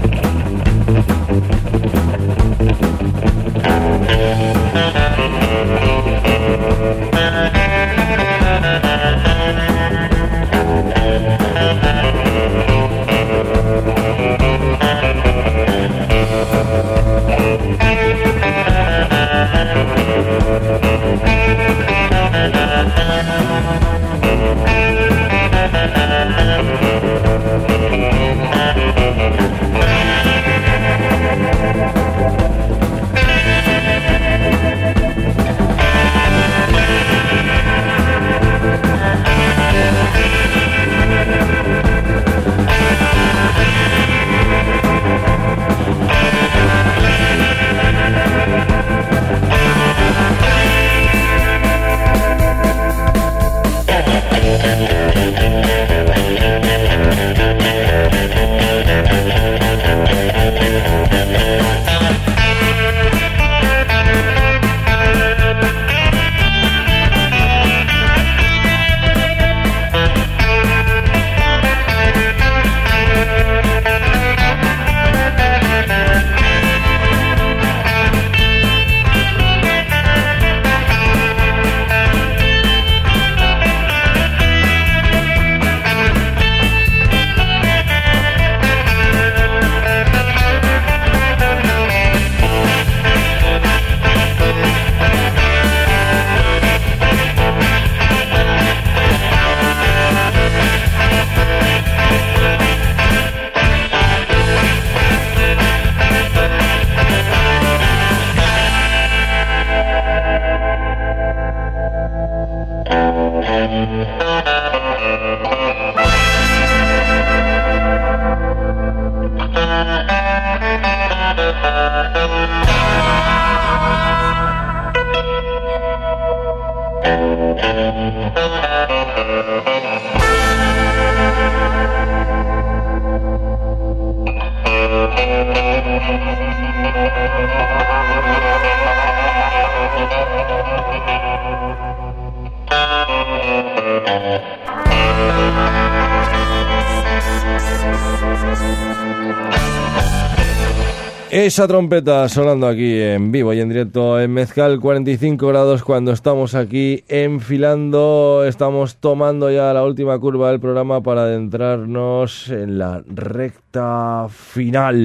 Esa trompeta sonando aquí en vivo y en directo en Mezcal, cuarenta y cinco grados cuando estamos aquí enfilando, estamos tomando ya la última curva del programa para adentrarnos en la recta final.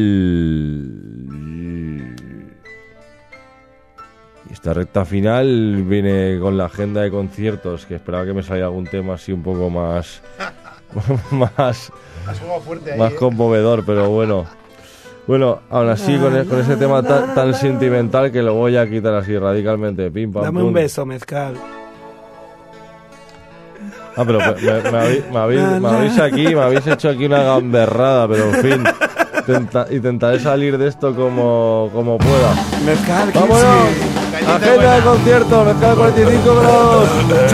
Y esta recta final viene con la agenda de conciertos, que esperaba que me saliera algún tema así un poco más más, fuerte ahí, más ¿eh? conmovedor, pero bueno. Bueno, aún así, con, e- con ese tema tan, tan sentimental que lo voy a quitar así radicalmente. Pim, pam, Dame pum. un beso, Mezcal. Ah, pero me, me, me habéis, me, habéis, me habéis aquí, me habéis hecho aquí una gamberrada, pero en fin, tenta- intentaré salir de esto como, como pueda. Mezcal, que ¡Vámonos! sí. Galleta Agenda buena. de concierto, Mezcal cuarenta y cinco grados.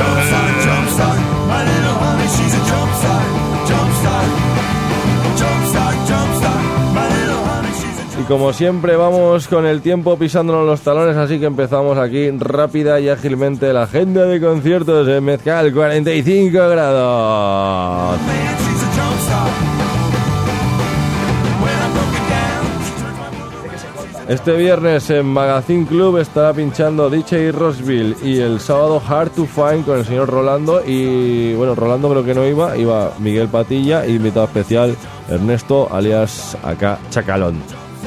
Y como siempre vamos con el tiempo pisándonos los talones, así que empezamos aquí rápida y ágilmente la agenda de conciertos en Mezcal cuarenta y cinco grados. Este viernes en Magazine Club estará pinchando D J Rosville y el sábado Hard to Find con el señor Rolando y bueno, Rolando creo que no iba, iba Miguel Patilla y invitado especial Ernesto alias acá Chacalón.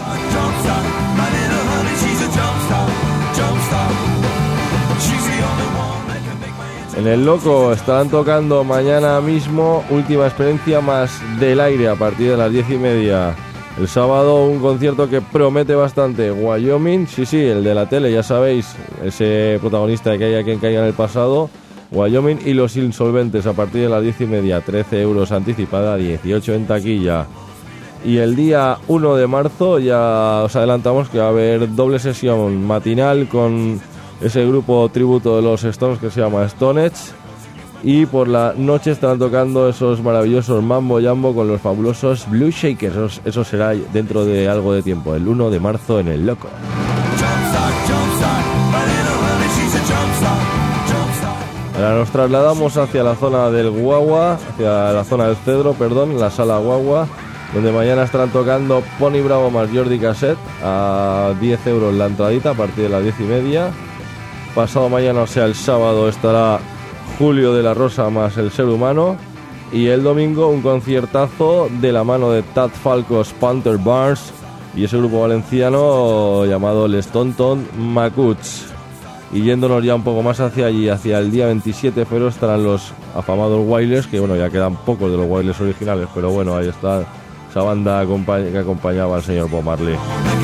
En el Loco estarán tocando mañana mismo Última Experiencia más Del Aire a partir de las diez y media. El sábado un concierto que promete bastante. Wyoming, sí, sí, el de la tele, ya sabéis, ese protagonista que hay aquí en Caiga en el pasado. Wyoming y Los Insolventes a partir de las diez y media, trece euros anticipada, dieciocho en taquilla. Y el día uno de marzo ya os adelantamos que va a haber doble sesión matinal con ese grupo tributo de los Stones que se llama Stonehenge. Y por la noche estarán tocando esos maravillosos Mambo Jambo con los fabulosos Blue Shakers. Eso, eso será dentro de algo de tiempo, el uno de marzo en el Loco. Ahora nos trasladamos hacia la zona del Guagua, hacia la zona del Cedro, perdón, la sala Guagua, donde mañana estarán tocando Pony Bravo más Jordi Cassette a diez euros la entradita a partir de las diez y media. Pasado mañana, o sea el sábado, estará Julio de la Rosa más El Ser Humano. Y el domingo un conciertazo de la mano de Tad Falcos, Panther Barnes y ese grupo valenciano llamado Les Tonton Macuts. Y yéndonos ya un poco más hacia allí, hacia el día veintisiete de febrero estarán los afamados Wailers, que bueno, ya quedan pocos de los Wailers originales, pero bueno, ahí está esa banda acompañ- que acompañaba al señor Bob Marley.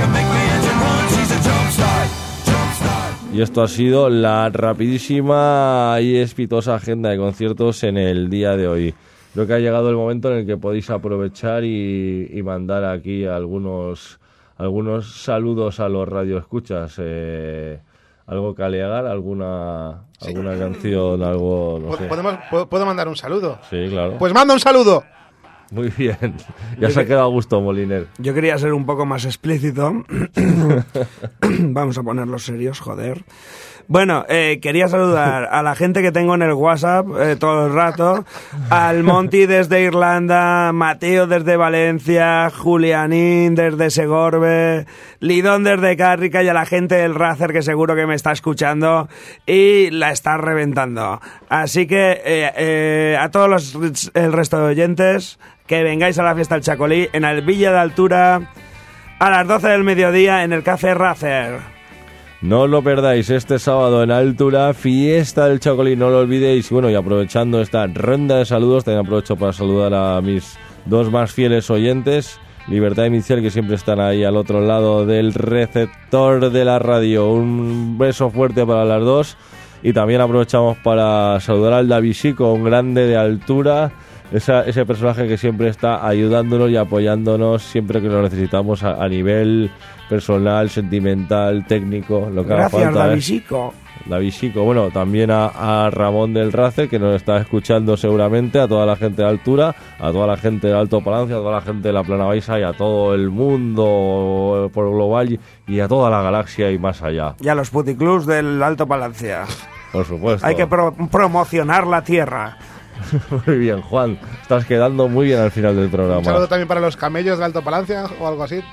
Y esto ha sido la rapidísima y espitosa agenda de conciertos en el día de hoy. Creo que ha llegado el momento en el que podéis aprovechar y, y mandar aquí algunos, algunos saludos a los radioescuchas. Eh, ¿Algo que alegar? ¿Alguna, Sí. alguna canción? Algo, no sé. ¿Podemos, puedo, ¿Puedo mandar un saludo? Sí, claro. Pues manda un saludo. Muy bien. Ya se ha quedado a gusto, Moliner. Yo quería ser un poco más explícito. Vamos a ponerlos serios, joder. Bueno, eh, quería saludar a la gente que tengo en el WhatsApp eh, todo el rato. Al Monty desde Irlanda, Mateo desde Valencia, Julianín desde Segorbe, Lidón desde Cárrica y a la gente del Racer que seguro que me está escuchando y la está reventando. Así que eh, eh, a todos los, el resto de oyentes que vengáis a la fiesta del Chacolí en el Villa de Altura a las doce del mediodía en el Café Racer. No os lo perdáis este sábado en Altura, fiesta del Chacolí, no lo olvidéis. Bueno, y aprovechando esta ronda de saludos, también aprovecho para saludar a mis dos más fieles oyentes, Libertad y Michel, que siempre están ahí al otro lado del receptor de la radio. Un beso fuerte para las dos. Y también aprovechamos para saludar al Davisico, un grande de Altura, esa, ese personaje que siempre está ayudándonos y apoyándonos siempre que lo necesitamos a, a nivel personal, sentimental, técnico, lo que haga Gracias, falta. ¿eh? Davisico. Davisico, bueno, también a, a Ramón del Race, que nos está escuchando seguramente, a toda la gente de Altura, a toda la gente de Alto Palancia, a toda la gente de la Plana Baixa y a todo el mundo por global y a toda la galaxia y más allá, Y a los puticlubs del Alto Palancia. por supuesto. Hay que pro- promocionar la tierra. Muy bien, Juan, estás quedando muy bien al final del Un programa. saludo también para los camellos de Alto Palancia o algo así.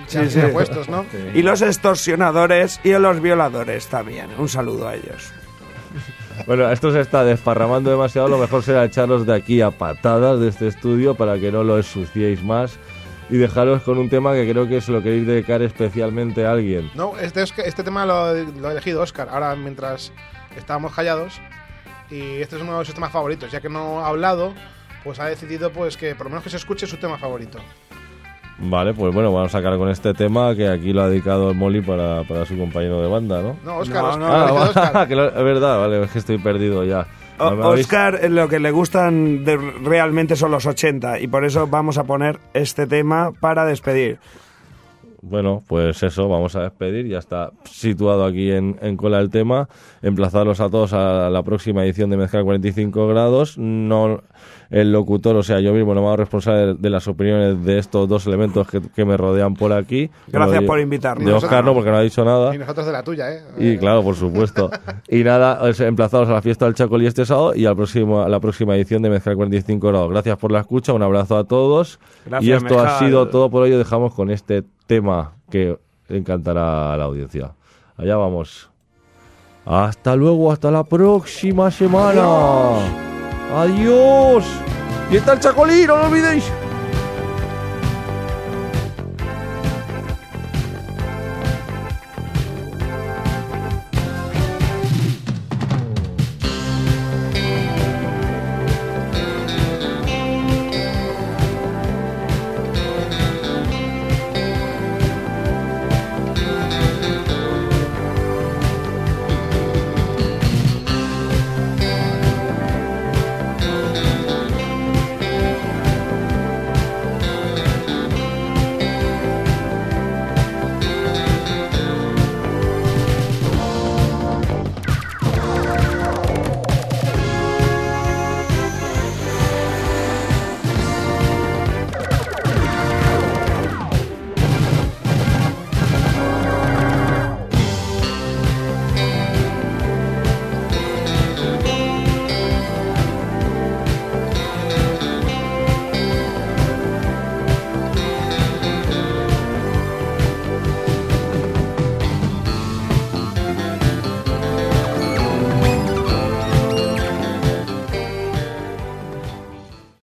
Sí, sí. puestos, ¿no? Y los extorsionadores y los violadores también. Un saludo a ellos. Bueno, esto se está desparramando demasiado. Lo mejor será echaros de aquí a patadas de este estudio para que no lo ensuciéis más y dejaros con un tema que creo que se lo queréis dedicar especialmente a alguien. No, este, es que- este tema lo, lo ha elegido Óscar, ahora mientras estábamos callados, y este es uno de sus temas favoritos, ya que no ha hablado, pues ha decidido pues que por lo menos que se escuche su tema favorito. Vale, pues bueno, vamos a sacar con este tema que aquí lo ha dedicado el Molly para, para su compañero de banda, ¿no? No, Óscar, No, Óscar, no, lo ha elegido Ah, Óscar. que lo- es verdad, vale, es que estoy perdido ya. O- ¿Me habéis- Oscar, eh, lo que le gustan de- realmente son los ochenta y por eso vamos a poner este tema para despedir. Bueno, pues eso, vamos a despedir. Ya está situado aquí en, en cola el tema. Emplazaros a todos a la próxima edición de Mezcal cuarenta y cinco grados. No, el locutor, o sea, yo mismo no me hago responsable de, de las opiniones de estos dos elementos que, que me rodean por aquí. Gracias Bueno, por de- invitarnos. De Oscar no, porque no ha dicho nada. Y nosotros de la tuya, ¿eh? Y claro, por supuesto. Y nada, os emplazados a la fiesta del Chacolí este sábado y al próximo, a la próxima edición de Mezcal cuarenta y cinco grados. Gracias por la escucha, un abrazo a todos. Gracias, y esto ha Mezcal. sido todo por hoy. Dejamos con este tema que encantará a la audiencia. Allá vamos. Hasta luego, hasta la próxima semana. Adiós. Y está el Chacolí, no lo olvidéis.